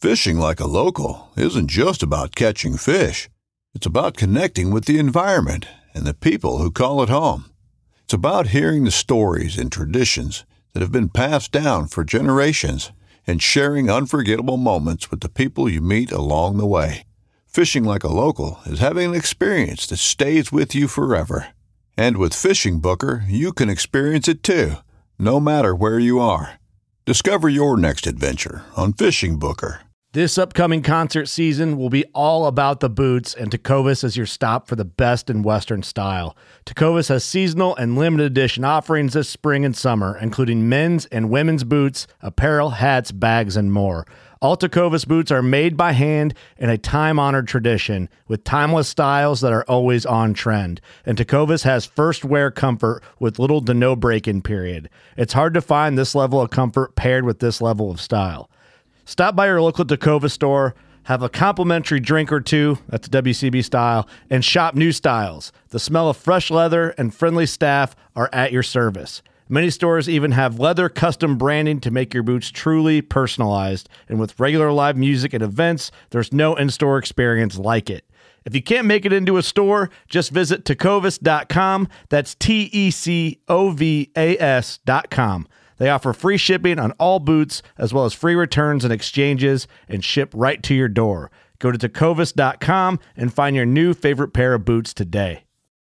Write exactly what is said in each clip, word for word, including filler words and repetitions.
Fishing like a local isn't just about catching fish. It's about connecting with the environment and the people who call it home. It's about hearing the stories and traditions that have been passed down for generations and sharing unforgettable moments with the people you meet along the way. Fishing like a local is having an experience that stays with you forever. And with Fishing Booker, you can experience it too, no matter where you are. Discover your next adventure on Fishing Booker. This upcoming concert season will be all about the boots, and Tecovas is your stop for the best in Western style. Tecovas has seasonal and limited edition offerings this spring and summer, including men's and women's boots, apparel, hats, bags, and more. All Tecovas boots are made by hand in a time-honored tradition with timeless styles that are always on trend. And Tecovas has first wear comfort with little to no break-in period. It's hard to find this level of comfort paired with this level of style. Stop by your local Tecovas store, have a complimentary drink or two, that's W C B style, and shop new styles. The smell of fresh leather and friendly staff are at your service. Many stores even have leather custom branding to make your boots truly personalized. And with regular live music and events, there's no in-store experience like it. If you can't make it into a store, just visit tecovas dot com. That's T E C O V A S dot com. They offer free shipping on all boots, as well as free returns and exchanges, and ship right to your door. Go to tecovas dot com and find your new favorite pair of boots today.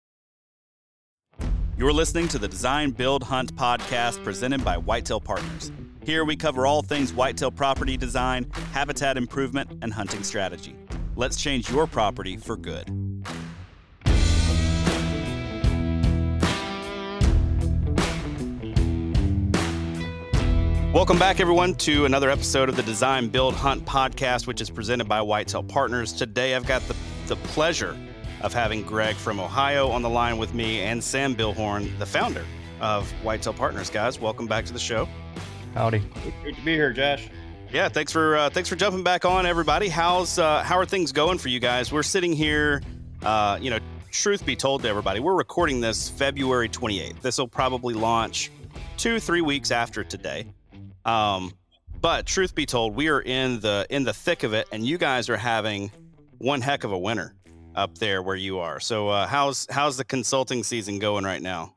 You're listening to the Design, Build, Hunt podcast presented by Whitetail Partners. Here we cover all things whitetail property design, habitat improvement, and hunting strategy. Let's change your property for good. Welcome back, everyone, to another episode of the Design, Build, Hunt podcast, which is presented by Whitetail Partners. Today, I've got the, the pleasure of having Greg from Ohio on the line with me and Sam Billhorn, the founder of Whitetail Partners. Guys, welcome back to the show. Howdy. Good to be here, Josh. Yeah, thanks for uh, thanks for jumping back on, everybody. How's uh, how are things going for you guys? We're sitting here, uh, you know, truth be told to everybody, we're recording this February twenty-eighth. This will probably launch two, three weeks after today. Um, but truth be told, we are in the in the thick of it, and you guys are having one heck of a winter up there where you are. So uh, how's how's the consulting season going right now?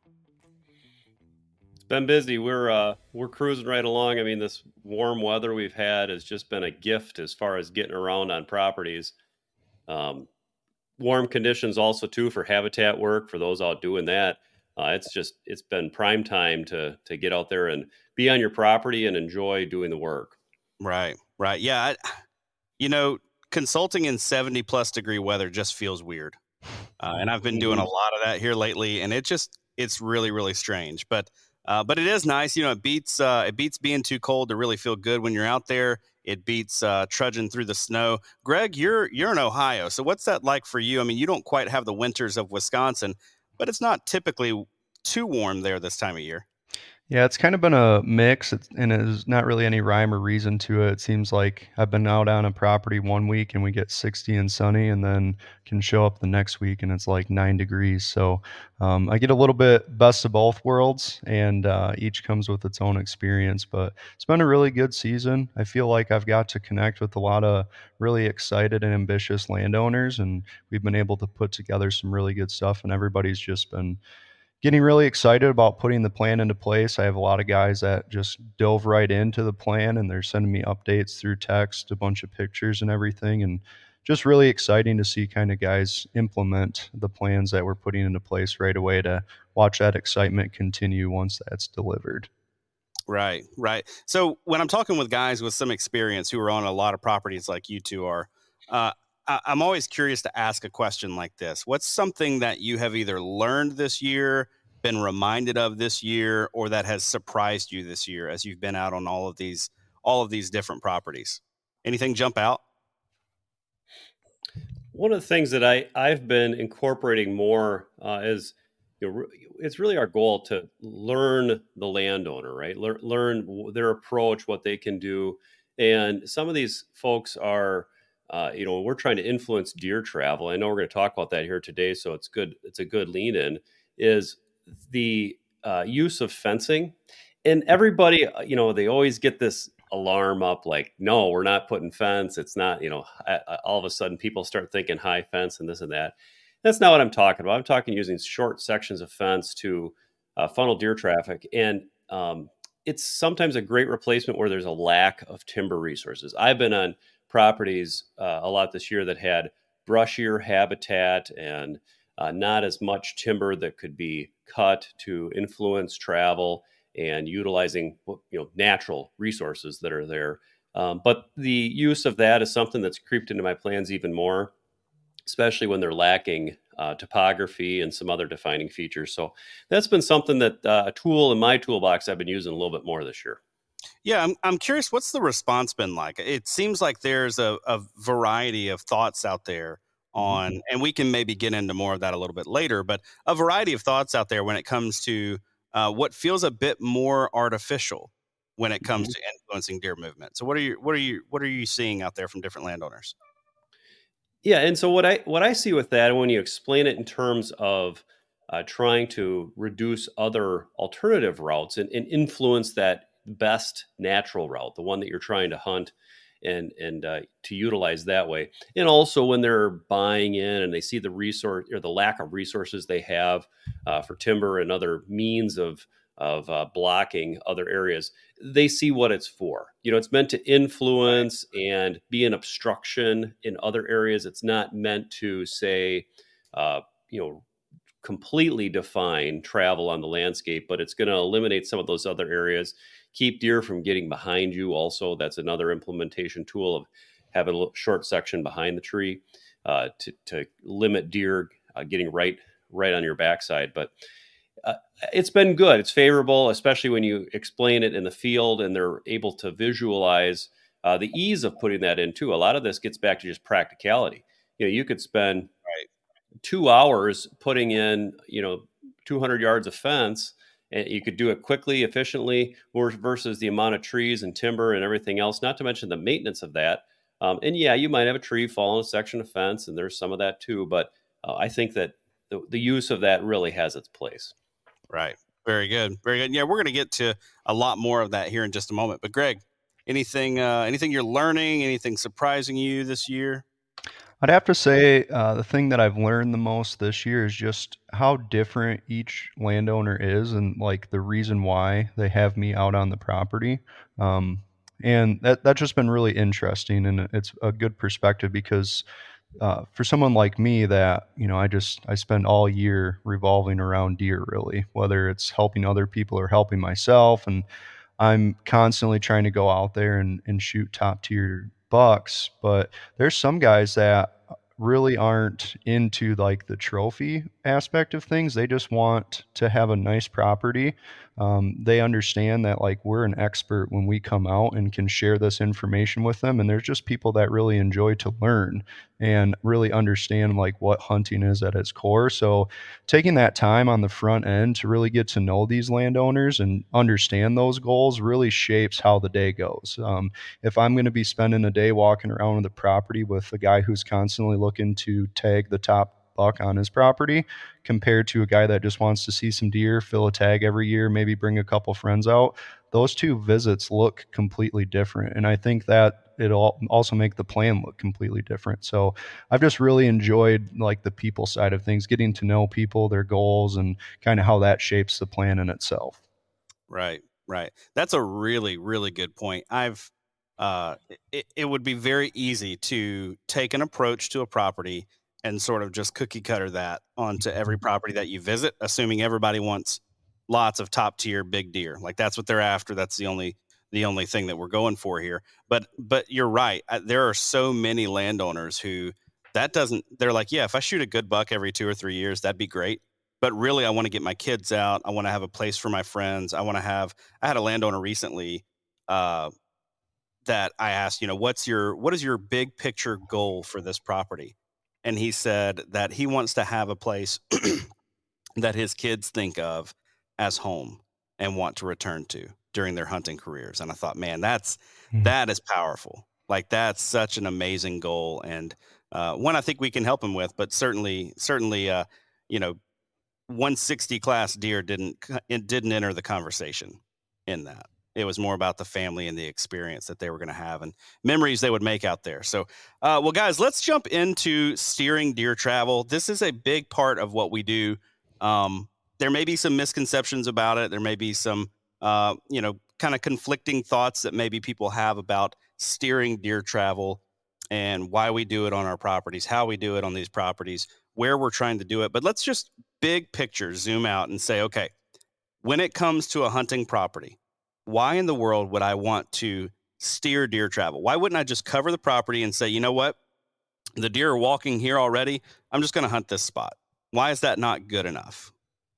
It's been busy. We're uh, we're cruising right along. I mean, this warm weather we've had has just been a gift as far as getting around on properties. Um, warm conditions also too for habitat work for those out doing that. Uh, it's just it's been prime time to to get out there and be on your property and enjoy doing the work. Right, right, yeah. I, you know, consulting in seventy plus degree weather just feels weird, uh, and I've been doing a lot of that here lately, and it just it's really really strange. But uh, but it is nice, you know. It beats uh, it beats being too cold to really feel good when you're out there. It beats uh, trudging through the snow. Greg, you're you're in Ohio, so what's that like for you? I mean, you don't quite have the winters of Wisconsin, but it's not typically too warm there this time of year. Yeah, it's kind of been a mix, it's, and there's not really any rhyme or reason to it. It seems like I've been out on a property one week and we get sixty and sunny, and then can show up the next week and it's like nine degrees. So um, I get a little bit best of both worlds, and uh, each comes with its own experience. But it's been a really good season. I feel like I've got to connect with a lot of really excited and ambitious landowners, and we've been able to put together some really good stuff, and everybody's just been getting really excited about putting the plan into place. I have a lot of guys that just dove right into the plan, and they're sending me updates through text, a bunch of pictures and everything, and just really exciting to see kind of guys implement the plans that we're putting into place right away, to watch that excitement continue once that's delivered. Right, right. So when I'm talking with guys with some experience who are on a lot of properties like you two are, uh, I- I'm always curious to ask a question like this. What's something that you have either learned this year, been reminded of this year, or that has surprised you this year as you've been out on all of these all of these different properties? Anything jump out? One of the things that I, I've been incorporating more uh, is, you know, it's really our goal to learn the landowner, right? Learn, learn their approach, what they can do. And some of these folks are, uh, you know, we're trying to influence deer travel. I know we're going to talk about that here today, so it's good. It's a good lean in, is the uh, use of fencing. And everybody, you know, they always get this alarm up like, no, we're not putting fence. It's not, you know, I, I, all of a sudden people start thinking high fence and this and that. That's not what I'm talking about. I'm talking using short sections of fence to uh, funnel deer traffic. And um, it's sometimes a great replacement where there's a lack of timber resources. I've been on properties uh, a lot this year that had brushier habitat and uh, not as much timber that could be cut to influence travel and utilizing, you know, natural resources that are there. Um, but the use of that is something that's creeped into my plans even more, especially when they're lacking uh, topography and some other defining features. So that's been something that uh, a tool in my toolbox I've been using a little bit more this year. Yeah, I'm I'm curious, what's the response been like? It seems like there's a, a variety of thoughts out there on, mm-hmm. and we can maybe get into more of that a little bit later, but a variety of thoughts out there when it comes to uh, what feels a bit more artificial when it comes mm-hmm. to influencing deer movement. So what are you what are you what are you seeing out there from different landowners? Yeah, and so what I what I see with that, when you explain it in terms of uh, trying to reduce other alternative routes and, and influence that best natural route, the one that you're trying to hunt and and uh, to utilize that way. And also when they're buying in and they see the resource or the lack of resources they have uh, for timber and other means of of uh, blocking other areas, they see what it's for. You know, it's meant to influence and be an obstruction in other areas. It's not meant to say, uh, you know, completely define travel on the landscape, but it's going to eliminate some of those other areas, keep deer from getting behind you. Also, that's another implementation tool of having a little short section behind the tree uh, to, to limit deer uh, getting right, right on your backside. But uh, it's been good. It's favorable, especially when you explain it in the field and they're able to visualize uh, the ease of putting that in too. A lot of this gets back to just practicality. You know, you could spend right. two hours putting in, you know, two hundred yards of fence, and you could do it quickly, efficiently, versus the amount of trees and timber and everything else, not to mention the maintenance of that. Um, and yeah, you might have a tree fall in a section of fence, and there's some of that too. But uh, I think that the, the use of that really has its place. Right. Very good. Very good. Yeah, we're going to get to a lot more of that here in just a moment. But Greg, anything, uh, anything you're learning, anything surprising you this year? I'd have to say uh, the thing that I've learned the most this year is just how different each landowner is and like the reason why they have me out on the property. Um, and that, that's just been really interesting, and it's a good perspective because uh, for someone like me that, you know, I just, I spend all year revolving around deer really, whether it's helping other people or helping myself. And I'm constantly trying to go out there and, and shoot top tier bucks, but there's some guys that really aren't into like the trophy aspect of things. They just want to have a nice property. Um, they understand that like we're an expert when we come out and can share this information with them. And there's just people that really enjoy to learn and really understand like what hunting is at its core. So taking that time on the front end to really get to know these landowners and understand those goals really shapes how the day goes. Um, if I'm going to be spending a day walking around the property with a guy who's constantly looking to tag the top buck on his property compared to a guy that just wants to see some deer, fill a tag every year, maybe bring a couple friends out, those two visits look completely different. And I think that it'll also make the plan look completely different. So I've just really enjoyed like the people side of things, getting to know people, their goals, and kind of how that shapes the plan in itself. Right, right. That's a really, really good point. I've, uh, it, it would be very easy to take an approach to a property and sort of just cookie cutter that onto every property that you visit, assuming everybody wants lots of top tier big deer. Like that's what they're after. That's the only, the only thing that we're going for here. But, but you're right. There are so many landowners who that doesn't, they're like, yeah, if I shoot a good buck every two or three years, that'd be great. But really, I want to get my kids out. I want to have a place for my friends. I want to have, I had a landowner recently, uh, that I asked, you know, what's your, what is your big picture goal for this property? And he said that he wants to have a place that his kids think of as home and want to return to during their hunting careers. And I thought, man, that's, mm-hmm. that is powerful. Like that's such an amazing goal. And uh, one I think we can help him with, but certainly, certainly, uh, you know, one sixty class deer didn't, it didn't enter the conversation in that. It was more about the family and the experience that they were going to have and memories they would make out there. So, uh, well, guys, let's jump into steering deer travel. This is a big part of what we do. Um, there may be some misconceptions about it. There may be some, uh, you know, kind of conflicting thoughts that maybe people have about steering deer travel and why we do it on our properties, how we do it on these properties, where we're trying to do it. But let's just big picture zoom out and say, okay, when it comes to a hunting property, why in the world would I want to steer deer travel? Why wouldn't I just cover the property and say, you know what? The deer are walking here already. I'm just going to hunt this spot. Why is that not good enough?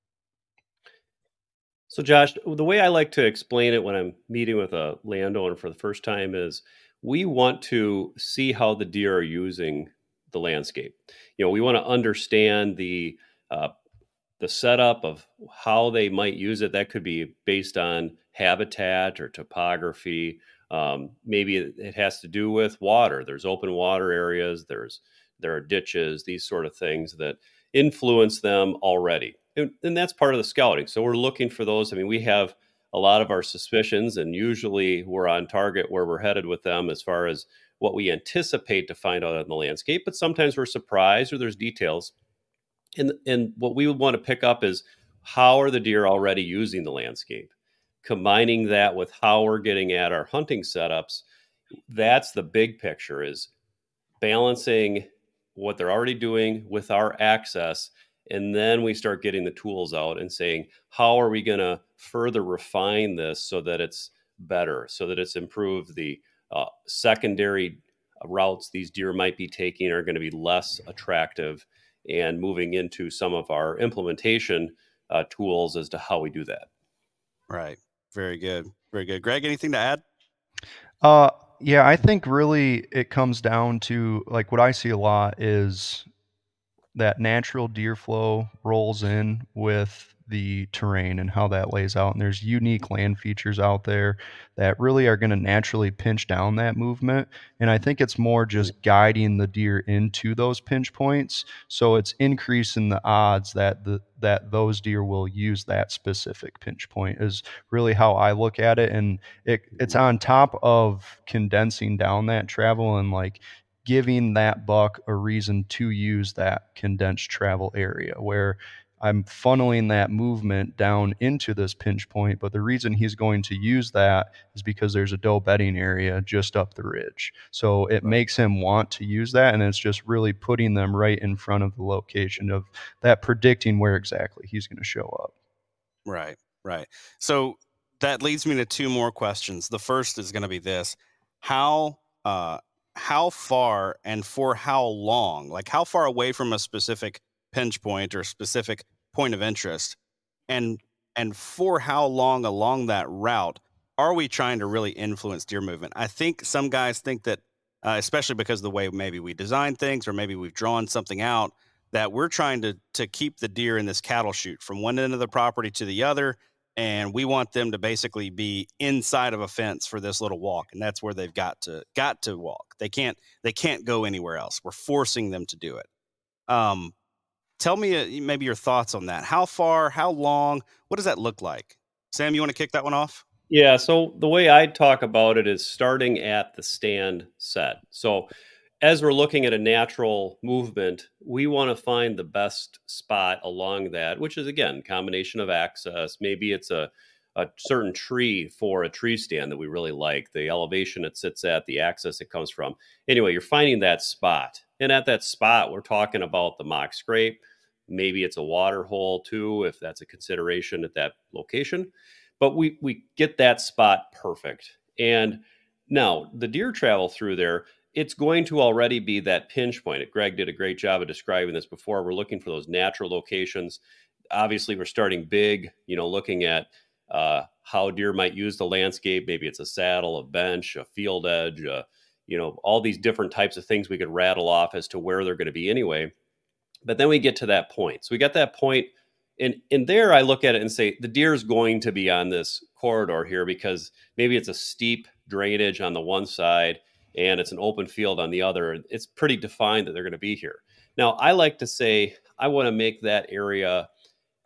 So, Josh, the way I like to explain it when I'm meeting with a landowner for the first time is we want to see how the deer are using the landscape. You know, we want to understand the uh, the setup of how they might use it. That could be based on habitat or topography. Um, maybe it, it has to do with water. There's open water areas. There's there are ditches. These sort of things that influence them already, and, and that's part of the scouting. So we're looking for those. I mean, we have a lot of our suspicions, and usually we're on target where we're headed with them as far as what we anticipate to find out on the landscape. But sometimes we're surprised, or there's details. And, and what we would want to pick up is how are the deer already using the landscape? Combining that with how we're getting at our hunting setups, that's the big picture, is balancing what they're already doing with our access. And then we start getting the tools out and saying, how are we going to further refine this so that it's better, so that it's improved? The uh, secondary routes these deer might be taking are going to be less attractive, and moving into some of our implementation uh, tools as to how we do that. Right. Very good. Very good. Greg, anything to add? Uh, yeah, I think really it comes down to, like, what I see a lot is that natural deer flow rolls in with the terrain and how that lays out. And there's unique land features out there that really are going to naturally pinch down that movement. And I think it's more just guiding the deer into those pinch points. So it's increasing the odds that the that those deer will use that specific pinch point is really how I look at it. And it, it's on top of condensing down that travel and like giving that buck a reason to use that condensed travel area where I'm funneling that movement down into this pinch point. But the reason he's going to use that is because there's a doe bedding area just up the ridge. So it makes him want to use that. And it's just really putting them right in front of the location of that, predicting where exactly he's going to show up. Right, right. So that leads me to two more questions. The first is going to be this: how, uh, how far and for how long, like how far away from a specific pinch point or specific point of interest, and and for how long along that route are we trying to really influence deer movement? I think some guys think that, uh, especially because of the way maybe we design things or maybe we've drawn something out, that we're trying to to keep the deer in this cattle chute from one end of the property to the other, and we want them to basically be inside of a fence for this little walk, and that's where they've got to got to walk. They can't they can't go anywhere else. We're forcing them to do it. Um, Tell me uh, maybe your thoughts on that. How far, how long, what does that look like? Sam, you want to kick that one off? Yeah, so the way I talk about it is starting at the stand set. So as we're looking at a natural movement, we want to find the best spot along that, which is, again, combination of access. Maybe it's a, a certain tree for a tree stand that we really like, the elevation it sits at, the access it comes from. Anyway, you're finding that spot. And at that spot, we're talking about the mock scrape. Maybe it's a water hole too, if that's a consideration at that location. But we we get that spot perfect. And now the deer travel through there, it's going to already be that pinch point. Greg did a great job of describing this before. We're looking for those natural locations. Obviously, we're starting big, you know, looking at uh, how deer might use the landscape. Maybe it's a saddle, a bench, a field edge, uh, you know, all these different types of things we could rattle off as to where they're going to be anyway. But then we get to that point. So we got that point, and in there I look at it and say the deer is going to be on this corridor here because maybe it's a steep drainage on the one side and it's an open field on the other. It's pretty defined that they're going to be here. Now, I like to say I want to make that area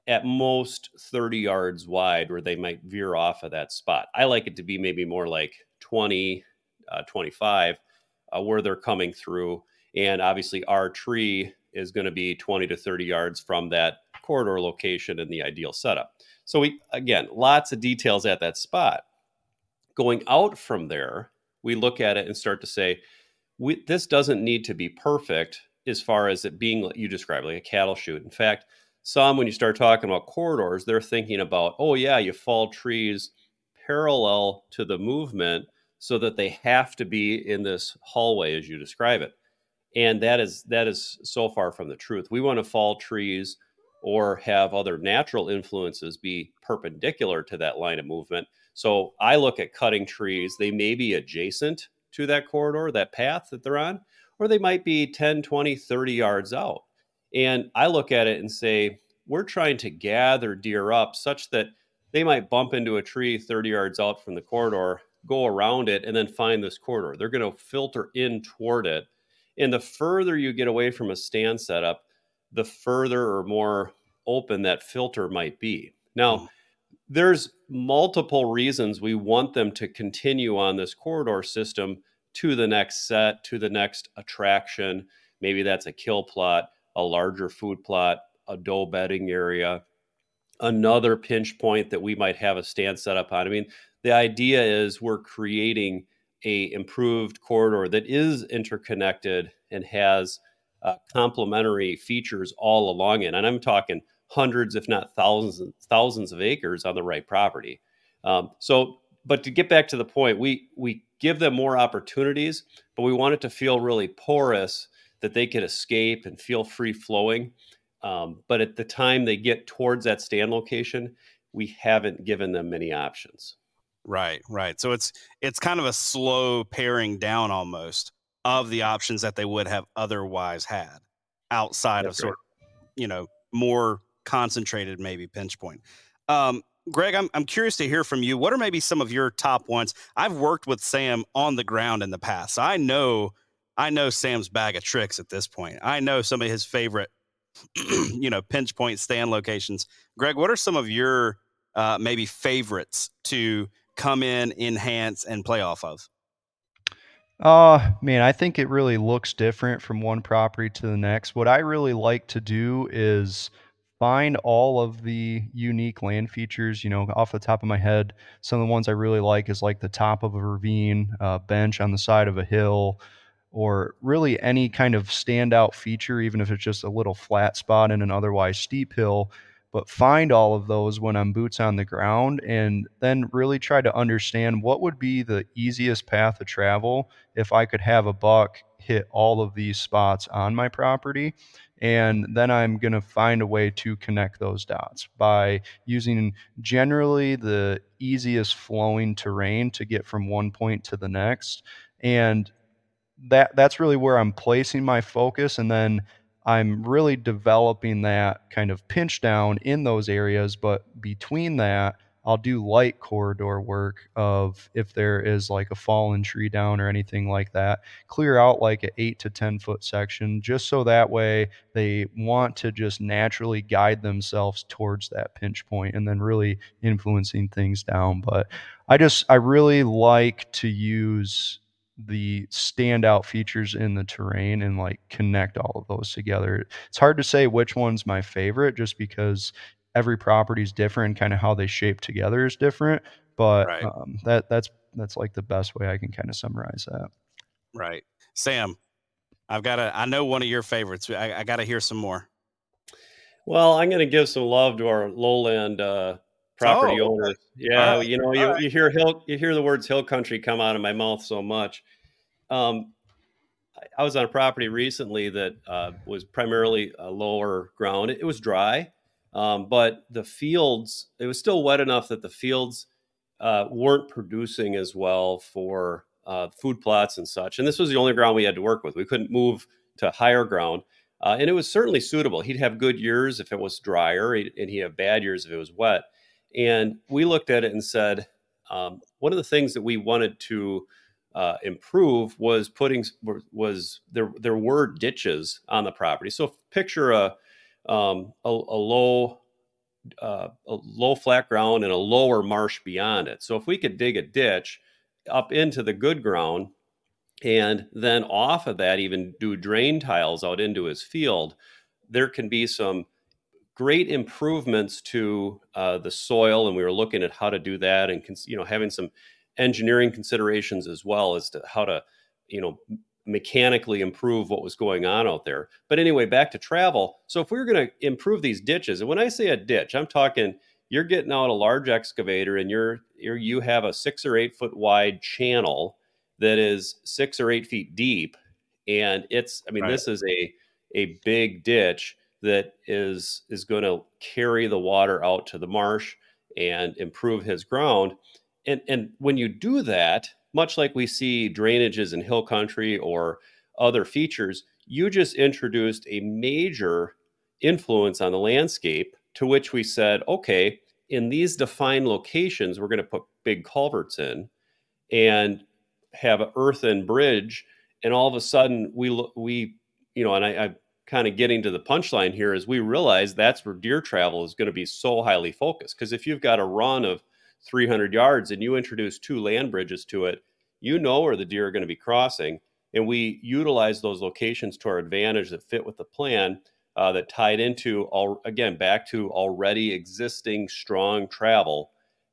at most thirty yards wide where they might veer off of that spot. I like it to be maybe more like twenty, uh, twenty-five uh, where they're coming through. And obviously our tree is going to be twenty to thirty yards from that corridor location in the ideal setup. So we, again, lots of details at that spot. Going out from there, we look at it and start to say, we, this doesn't need to be perfect as far as it being, you described, like a cattle chute. In fact, some, when you start talking about corridors, they're thinking about, oh yeah, you fall trees parallel to the movement so that they have to be in this hallway as you describe it. And that is that is so far from the truth. We want to fall trees or have other natural influences be perpendicular to that line of movement. So I look at cutting trees, they may be adjacent to that corridor, that path that they're on, or they might be ten, twenty, thirty yards out. And I look at it and say, we're trying to gather deer up such that they might bump into a tree thirty yards out from the corridor, go around it, and then find this corridor. They're going to filter in toward it. And the further you get away from a stand setup, the further or more open that filter might be. Now, mm. there's multiple reasons we want them to continue on this corridor system to the next set, to the next attraction. Maybe that's a kill plot, a larger food plot, a doe bedding area, another pinch point that we might have a stand set up on. I mean, the idea is we're creating a improved corridor that is interconnected and has uh, complementary features all along it. And I'm talking hundreds, if not thousands, thousands of acres on the right property. Um, so, but to get back to the point, we we give them more opportunities, but we want it to feel really porous, that they could escape and feel free flowing. Um, but at the time they get towards that stand location, we haven't given them many options. Right, right. So it's it's kind of a slow paring down almost of the options that they would have otherwise had outside That's of sort right. of, you know, more concentrated maybe pinch point. Um, Greg, I'm I'm curious to hear from you. What are maybe some of your top ones? I've worked with Sam on the ground in the past. So I know I know Sam's bag of tricks at this point. I know some of his favorite, you know, pinch point stand locations. Greg, what are some of your uh, maybe favorites to come in, enhance, and play off of? Uh, man, I think it really looks different from one property to the next. What I really like to do is find all of the unique land features. You know, off the top of my head, some of the ones I really like is like the top of a ravine, uh, bench on the side of a hill, or really any kind of standout feature, even if it's just a little flat spot in an otherwise steep hill. But find all of those when I'm boots on the ground, and then really try to understand what would be the easiest path of travel if I could have a buck hit all of these spots on my property. And then I'm going to find a way to connect those dots by using generally the easiest flowing terrain to get from one point to the next. And that that's really where I'm placing my focus. And then I'm really developing that kind of pinch down in those areas. But between that, I'll do light corridor work of if there is like a fallen tree down or anything like that, clear out like an eight to ten foot section, just so that way they want to just naturally guide themselves towards that pinch point and then really influencing things down. But I just, I really like to use the standout features in the terrain and like connect all of those together. It's hard to say which one's my favorite just because every property is different, kind of how they shape together is different, but right. um, that that's that's like the best way I can kind of summarize that. Right. Sam, I've got to, I know one of your favorites. I, I got to hear some more. Well, I'm going to give some love to our lowland uh, property oh, owners. Yeah, right. you know, you, right. you hear hill, you hear the words hill country come out of my mouth so much. Um, I, I was on a property recently that uh, was primarily a lower ground. It, it was dry, um, but the fields, it was still wet enough that the fields uh, weren't producing as well for uh, food plots and such. And this was the only ground we had to work with. We couldn't move to higher ground. Uh, and it was certainly suitable. He'd have good years if it was drier, and he'd have bad years if it was wet. And we looked at it and said, um, one of the things that we wanted to uh, improve was putting was there there were ditches on the property. So picture a um, a, a low uh, a low flat ground and a lower marsh beyond it. So if we could dig a ditch up into the good ground and then off of that even do drain tiles out into his field, there can be some great improvements to uh, the soil. And we were looking at how to do that, and you know, having some engineering considerations as well as to how to, you know, mechanically improve what was going on out there. But anyway, back to travel. So if we were going to improve these ditches, and when I say a ditch, I'm talking you're getting out a large excavator and you're, you're you have a six or eight foot wide channel that is six or eight feet deep, and it's I mean Right. this is a a big ditch that is is going to carry the water out to the marsh and improve his ground. And and when you do that, much like we see drainages in hill country or other features, you just introduced a major influence on the landscape, to which we said, okay, in these defined locations, we're going to put big culverts in and have an earthen bridge. And all of a sudden we, we, you know, and I, I kind of getting to the punchline here is we realize that's where deer travel is going to be so highly focused. Because if you've got a run of three hundred yards and you introduce two land bridges to it, you know where the deer are going to be crossing. And we utilize those locations to our advantage that fit with the plan, uh, that tied into, all again, back to already existing strong travel.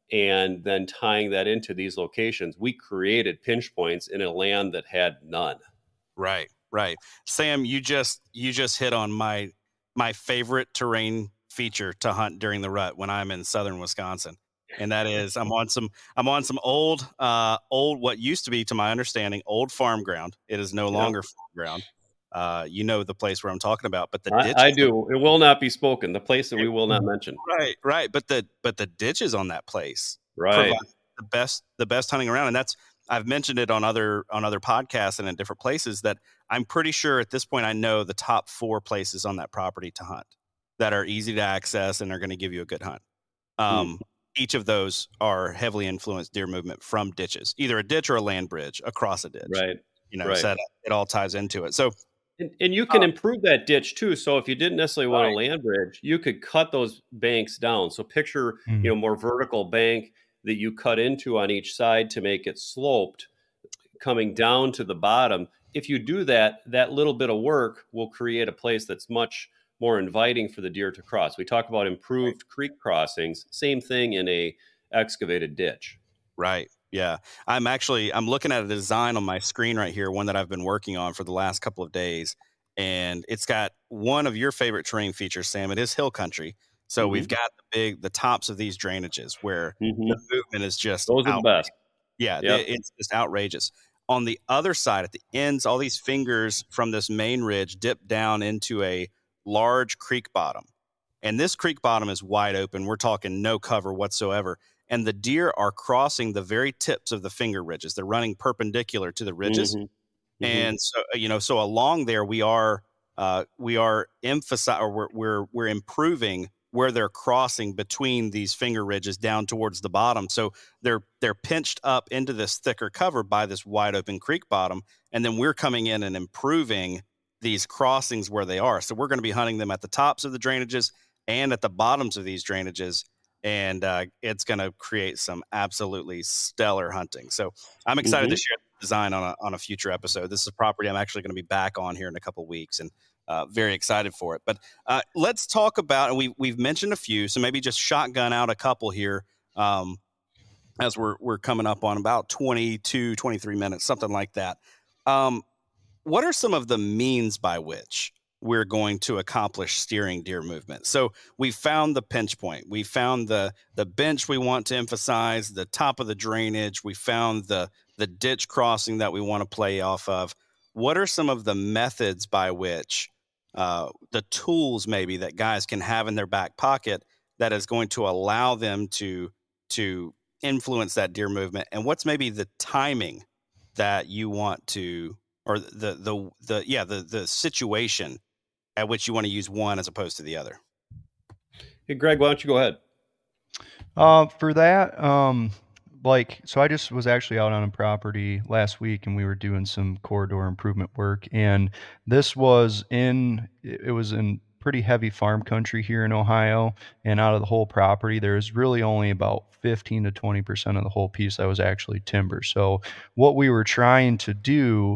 And then tying that into these locations, we created pinch points in a land that had none. Right, right. Sam, you just you just hit on my my favorite terrain feature to hunt during the rut when I'm in southern Wisconsin. And that is I'm on some I'm on some old uh old what used to be, to my understanding, old farm ground. It is no Yeah. longer farm ground. Uh you know the place where I'm talking about, but the I, ditches I do. It will not be spoken. The place that we will not mention. Right, right. But the but the ditches on that place Right. provide the best the best hunting around. And that's I've mentioned it on other on other podcasts and in different places that I'm pretty sure at this point I know the top four places on that property to hunt that are easy to access and are going to give you a good hunt. Um, Hmm. Each of those are heavily influenced deer movement from ditches, either a ditch or a land bridge across a ditch. Right. You know, Right. so that it all ties into it. So And, and you can Uh, improve that ditch too. So if you didn't necessarily want Right. a land bridge, you could cut those banks down. So picture, Mm. you know, more vertical bank that you cut into on each side to make it sloped, coming down to the bottom. If you do that, that little bit of work will create a place that's much more inviting for the deer to cross. We talk about improved creek crossings, same thing in a excavated ditch. Right. Yeah. I'm actually I'm looking at a design on my screen right here, one that I've been working on for the last couple of days. And it's got one of your favorite terrain features, Sam. It is hill country. So Mhm. we've got the big the tops of these drainages where Mhm. the movement is just Those are the out. best. Yeah, Yep. it- it's just outrageous. On the other side, at the ends, all these fingers from this main ridge dip down into a large creek bottom. And this creek bottom is wide open. We're talking no cover whatsoever. And the deer are crossing the very tips of the finger ridges. They're running perpendicular to the ridges. Mhm. Mhm. And so, you know, so along there, we are uh, we are emphasizing, or we're, we're we're improving where they're crossing between these finger ridges down towards the bottom. So they're they're pinched up into this thicker cover by this wide open creek bottom, and then we're coming in and improving these crossings where they are. So we're going to be hunting them at the tops of the drainages and at the bottoms of these drainages, and uh, it's going to create some absolutely stellar hunting. So I'm excited Mhm. to share the design on a on a future episode. This is a property I'm actually going to be back on here in a couple of weeks, and uh, very excited for it. But uh, let's talk about, and we we've mentioned a few, so maybe just shotgun out a couple here, um, as we're we're coming up on about twenty-two, twenty-three minutes, something like that. Um, what are some of the means by which we're going to accomplish steering deer movement? So we found the pinch point. We found the the bench we want to emphasize, the top of the drainage. We found the the ditch crossing that we want to play off of. What are some of the methods by which uh, the tools maybe that guys can have in their back pocket that is going to allow them to to influence that deer movement? And what's maybe the timing that you want to, or the the the yeah the the situation at which you want to use one as opposed to the other? Hey, Greg, why don't you go ahead? Uh, for that, um, like, so I just was actually out on a property last week and we were doing some corridor improvement work. And this was in, it was in pretty heavy farm country here in Ohio, and out of the whole property, there's really only about fifteen to twenty percent of the whole piece that was actually timber. So what we were trying to do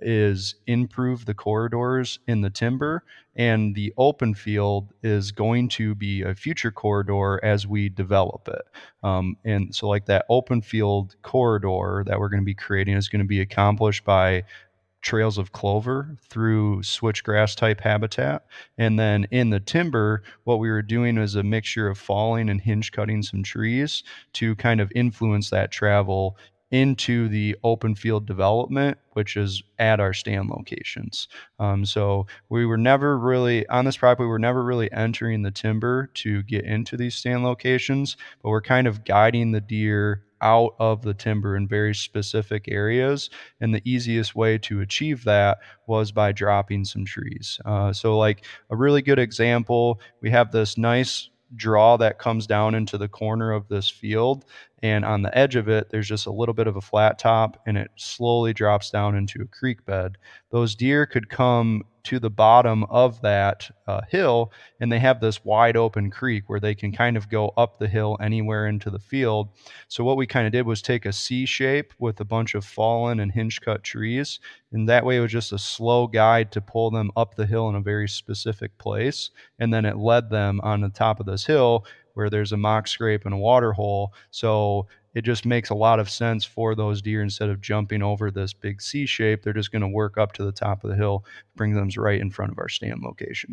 is improve the corridors in the timber, and the open field is going to be a future corridor as we develop it. Um, and so like that open field corridor that we're going to be creating is going to be accomplished by trails of clover through switchgrass type habitat. And then in the timber, what we were doing was a mixture of falling and hinge cutting some trees to kind of influence that travel into the open field development, which is at our stand locations. Um, so we were never really, on this property, we were never really entering the timber to get into these stand locations, but we're kind of guiding the deer out of the timber in very specific areas. And the easiest way to achieve that was by dropping some trees. Uh, so like a really good example, we have this nice draw that comes down into the corner of this field, and on the edge of it there's just a little bit of a flat top, and it slowly drops down into a creek bed. Those deer could come to the bottom of that uh, hill, and they have this wide open creek where they can kind of go up the hill anywhere into the field. So what we kind of did was take a C shape with a bunch of fallen and hinge cut trees, and that way it was just a slow guide to pull them up the hill in a very specific place, and then it led them on the top of this hill where there's a mock scrape and a water hole. So it just makes a lot of sense for those deer. Instead of jumping over this big C shape, they're just going to work up to the top of the hill, bring them right in front of our stand location.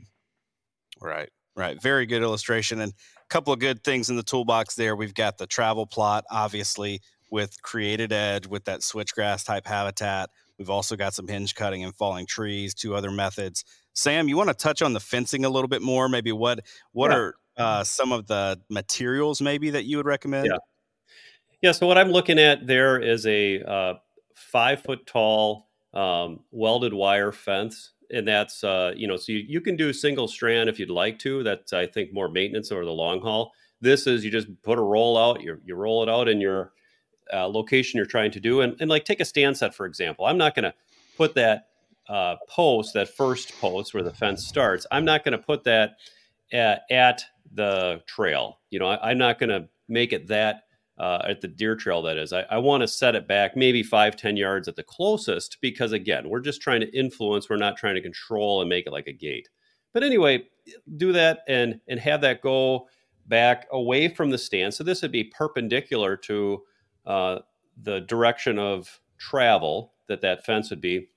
Right, right. Very good illustration, and a couple of good things in the toolbox there. We've got the travel plot, obviously, with created edge, with that switchgrass type habitat. We've also got some hinge cutting and falling trees, two other methods. Sam, you want to touch on the fencing a little bit more? Maybe what what Yeah. are uh, some of the materials maybe that you would recommend? Yeah. Yeah. So what I'm looking at there is a uh, five foot tall um, welded wire fence. And that's, uh, you know, so you, you can do single strand if you'd like to. That's, I think, more maintenance over the long haul. This is you just put a roll out, you you roll it out in your uh, location you're trying to do. And, and like take a stand set, for example. I'm not going to put that uh, post, that first post where the fence starts. I'm not going to put that at, at the trail. You know, I, I'm not going to make it that uh, at the deer trail. That is, I, I want to set it back maybe five, ten yards at the closest, because again, we're just trying to influence. We're not trying to control and make it like a gate. But anyway, do that and, and have that go back away from the stand. So this would be perpendicular to uh, the direction of travel that that fence would be.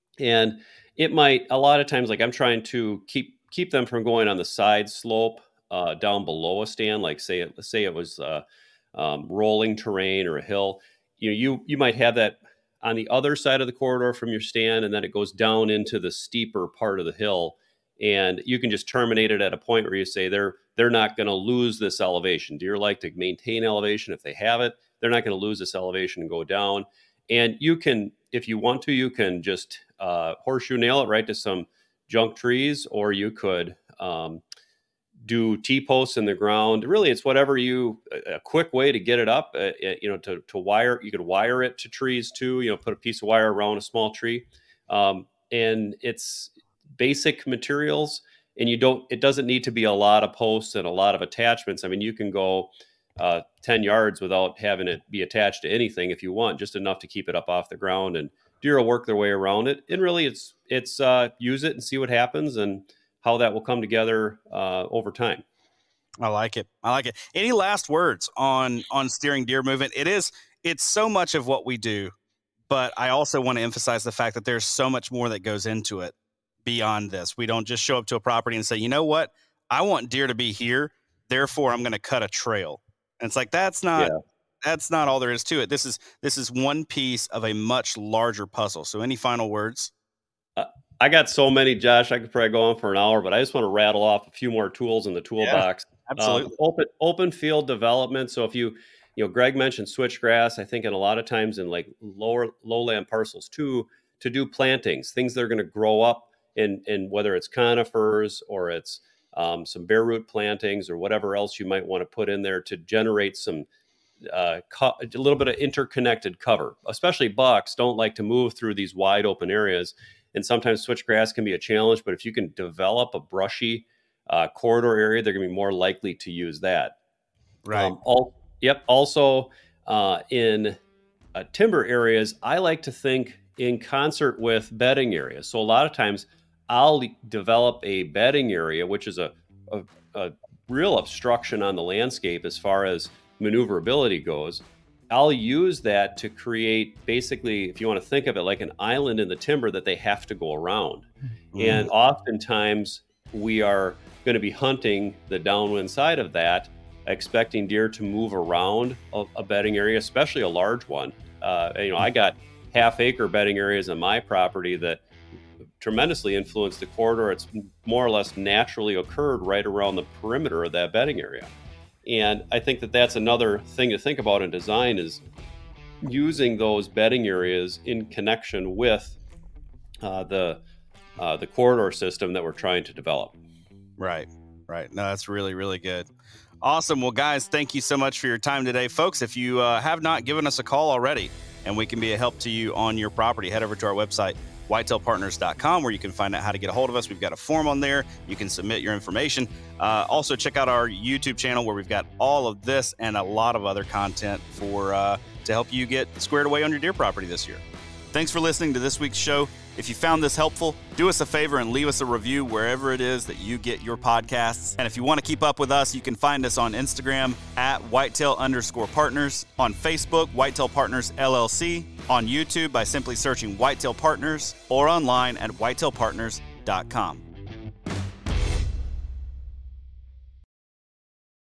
And it might, a lot of times, like I'm trying to keep, keep them from going on the side slope uh, down below a stand. Like say it, say it was uh, um, rolling terrain or a hill. You know, you, you might have that on the other side of the corridor from your stand, and then it goes down into the steeper part of the hill. And you can just terminate it at a point where you say they're they're not going to lose this elevation. Deer like to maintain elevation if they have it. They're not going to lose this elevation and go down. And you can, if you want to, you can just uh, horseshoe nail it right to some junk trees, or you could um, do T-posts in the ground. Really, it's whatever you, a quick way to get it up, uh, you know, to, to wire, you could wire it to trees too, you know, put a piece of wire around a small tree. Um, and it's basic materials, and you don't, it doesn't need to be a lot of posts and a lot of attachments. I mean, you can go uh, ten yards without having it be attached to anything if you want, just enough to keep it up off the ground, and deer will work their way around it. And really it's, it's uh, use it and see what happens and how that will come together uh, over time. I like it. I like it. Any last words on, on steering deer movement? It is, it's so much of what we do, but I also want to emphasize the fact that there's so much more that goes into it beyond this. We don't just show up to a property and say, you know what, I want deer to be here, therefore I'm going to cut a trail. And it's like, that's not, yeah. that's not all there is to it. This is, this is one piece of a much larger puzzle. So any final words? Uh, I got so many, Josh, I could probably go on for an hour, but I just want to rattle off a few more tools in the toolbox. Yeah, absolutely. Um, open, open field development. So if you, you know, Greg mentioned switchgrass, I think in a lot of times in like lower lowland parcels too, to do plantings, things that are going to grow up in, in whether it's conifers or it's um, some bare root plantings or whatever else you might want to put in there to generate some uh, co- a little bit of interconnected cover. Especially bucks don't like to move through these wide open areas. And sometimes switchgrass can be a challenge, but if you can develop a brushy uh, corridor area, they're going to be more likely to use that. Right. Um, all, yep. Also, uh, in uh, timber areas, I like to think in concert with bedding areas. So a lot of times I'll develop a bedding area, which is a, a, a real obstruction on the landscape as far as maneuverability goes. I'll use that to create, basically, if you want to think of it like an island in the timber that they have to go around. Mm-hmm. And oftentimes we are going to be hunting the downwind side of that, expecting deer to move around a, a bedding area, especially a large one. Uh, you know, I got half acre bedding areas on my property that tremendously influenced the corridor. It's more or less naturally occurred right around the perimeter of that bedding area. And I think that that's another thing to think about in design, is using those bedding areas in connection with uh, the uh, the corridor system that we're trying to develop. Right, right. No, that's really, really good. Awesome. Well, guys, thank you so much for your time today. Folks, if you uh, have not given us a call already and we can be a help to you on your property, head over to our website, whitetail partners dot com, where you can find out how to get a hold of us. We've got a form on there. You can submit your information. Uh, also, check out our YouTube channel, where we've got all of this and a lot of other content for uh, to help you get squared away on your deer property this year. Thanks for listening to this week's show. If you found this helpful, do us a favor and leave us a review wherever it is that you get your podcasts. And if you want to keep up with us, you can find us on Instagram at whitetail underscore partners, on Facebook, Whitetail Partners L L C, on YouTube by simply searching Whitetail Partners, or online at whitetail partners dot com.